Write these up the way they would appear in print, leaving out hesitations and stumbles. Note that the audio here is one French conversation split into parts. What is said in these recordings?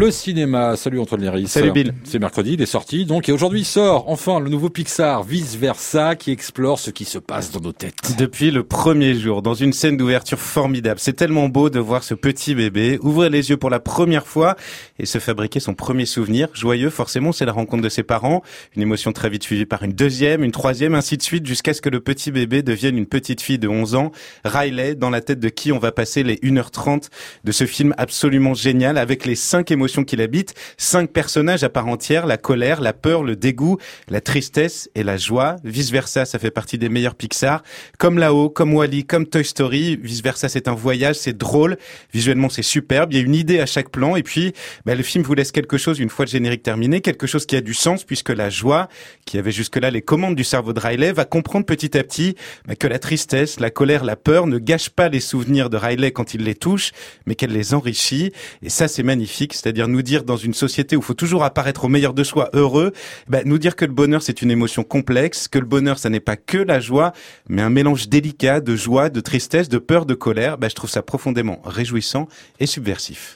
Le cinéma, salut Antoine Léris. Salut Bill. C'est mercredi, il est sorti donc, et aujourd'hui sort enfin le nouveau Pixar Vice Versa qui explore ce qui se passe dans nos têtes. Depuis le premier jour, dans une scène d'ouverture formidable, c'est tellement beau de voir ce petit bébé ouvrir les yeux pour la première fois et se fabriquer son premier souvenir. Joyeux, forcément, c'est la rencontre de ses parents, une émotion très vite suivie par une deuxième, une troisième, ainsi de suite, jusqu'à ce que le petit bébé devienne une petite fille de 11 ans, Riley, dans la tête de qui on va passer les 1h30 de ce film absolument génial, avec les 5 émotions qui l'habitent, 5 personnages à part entière, la colère, la peur, le dégoût, la tristesse et la joie. Vice Versa, ça fait partie des meilleurs Pixar. Comme Là-haut, comme Wall-E, comme Toy Story, Vice Versa, c'est un voyage, c'est drôle, visuellement c'est superbe, il y a une idée à chaque plan, et puis le film vous laisse quelque chose une fois le générique terminé, quelque chose qui a du sens, puisque la joie, qui avait jusque-là les commandes du cerveau de Riley, va comprendre petit à petit que la tristesse, la colère, la peur ne gâchent pas les souvenirs de Riley quand il les touche, mais qu'elle les enrichit. Et ça, c'est magnifique, c'est-à-dire nous dire dans une société où il faut toujours apparaître au meilleur de soi, heureux, nous dire que le bonheur, c'est une émotion complexe, que le bonheur, ça n'est pas que la joie, mais un mélange délicat de joie, de tristesse, de peur, de colère. Je trouve ça profondément réjouissant et subversif.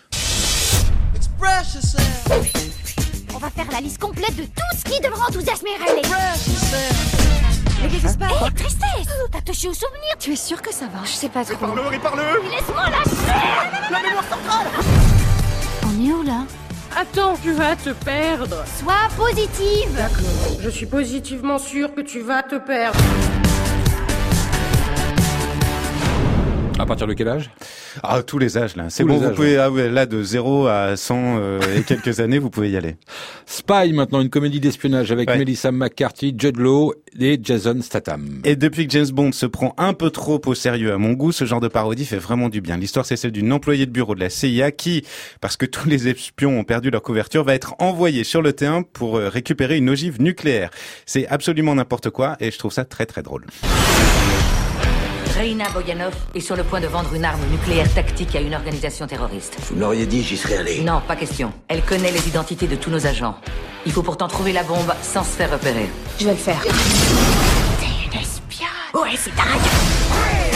On va faire la liste complète de tout ce qui devra enthousiasmer Riley. Mais qu'est-ce qui se passe? Hé, tristesse! T'as touché au souvenir? Tu es sûr que ça va? Je sais pas trop. Parle-le! Mais laisse-moi lâcher! La mémoire centrale! On est où là? Attends, tu vas te perdre. Sois positive! D'accord. Je suis positivement sûre que tu vas te perdre. À partir de quel âge? Ah, tous les âges, là. C'est Tous bon, les vous âges, pouvez, là, de 0 à 100 et quelques années, vous pouvez y aller. Spy, maintenant, une comédie d'espionnage avec Melissa McCarthy, Jude Law et Jason Statham. Et depuis que James Bond se prend un peu trop au sérieux à mon goût, ce genre de parodie fait vraiment du bien. L'histoire, c'est celle d'une employée de bureau de la CIA qui, parce que tous les espions ont perdu leur couverture, va être envoyée sur le terrain pour récupérer une ogive nucléaire. C'est absolument n'importe quoi et je trouve ça très très drôle. Reina Boyanov est sur le point de vendre une arme nucléaire tactique à une organisation terroriste. Vous me l'auriez dit, j'y serais allé. Non, pas question. Elle connaît les identités de tous nos agents. Il faut pourtant trouver la bombe sans se faire repérer. Je vais le faire. T'es une espionne! Ouais, c'est dingue!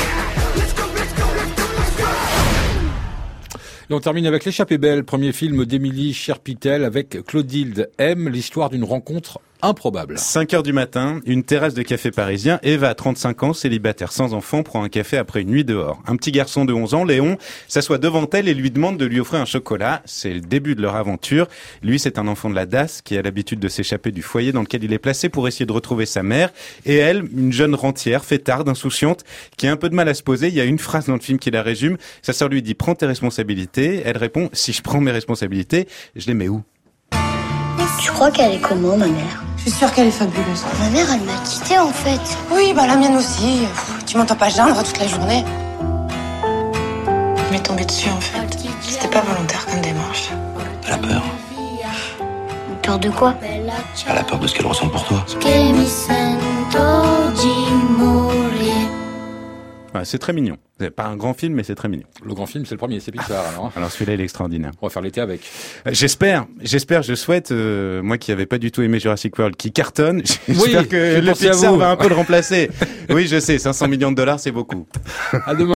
Et on termine avec L'échappée belle, premier film d'Émilie Cherpitel avec Clotilde M, l'histoire d'une rencontre improbable. 5h du matin, une terrasse de café parisien. Eva, 35 ans, célibataire sans enfant, prend un café après une nuit dehors. Un petit garçon de 11 ans, Léon, s'assoit devant elle et lui demande de lui offrir un chocolat. C'est le début de leur aventure. Lui, c'est un enfant de la DAS qui a l'habitude de s'échapper du foyer dans lequel il est placé pour essayer de retrouver sa mère. Et elle, une jeune rentière, fêtarde, insouciante, qui a un peu de mal à se poser. Il y a une phrase dans le film qui la résume. Sa sœur lui dit « Prends tes responsabilités ». Elle répond « Si je prends mes responsabilités, je les mets où ?» Tu crois qu'elle est comment, ma mère? Je suis sûre qu'elle est fabuleuse. Ma mère, elle m'a quittée, en fait. Oui, la mienne aussi. Tu m'entends pas geindre toute la journée. Je m'est tombée dessus, en fait. C'était pas volontaire comme démarche. Elle a peur. Peur de quoi? Elle a peur de ce qu'elle ressent pour toi. Ouais, c'est très mignon. C'est pas un grand film, mais c'est très mignon. Le grand film, c'est le premier, c'est Pixar alors. Alors celui-là, il est extraordinaire. On va faire l'été avec. J'espère, je souhaite, moi qui avais pas du tout aimé Jurassic World, qui cartonne, j'espère que le Pixar va un peu le remplacer. Oui, je sais, 500 millions de dollars, c'est beaucoup. À demain.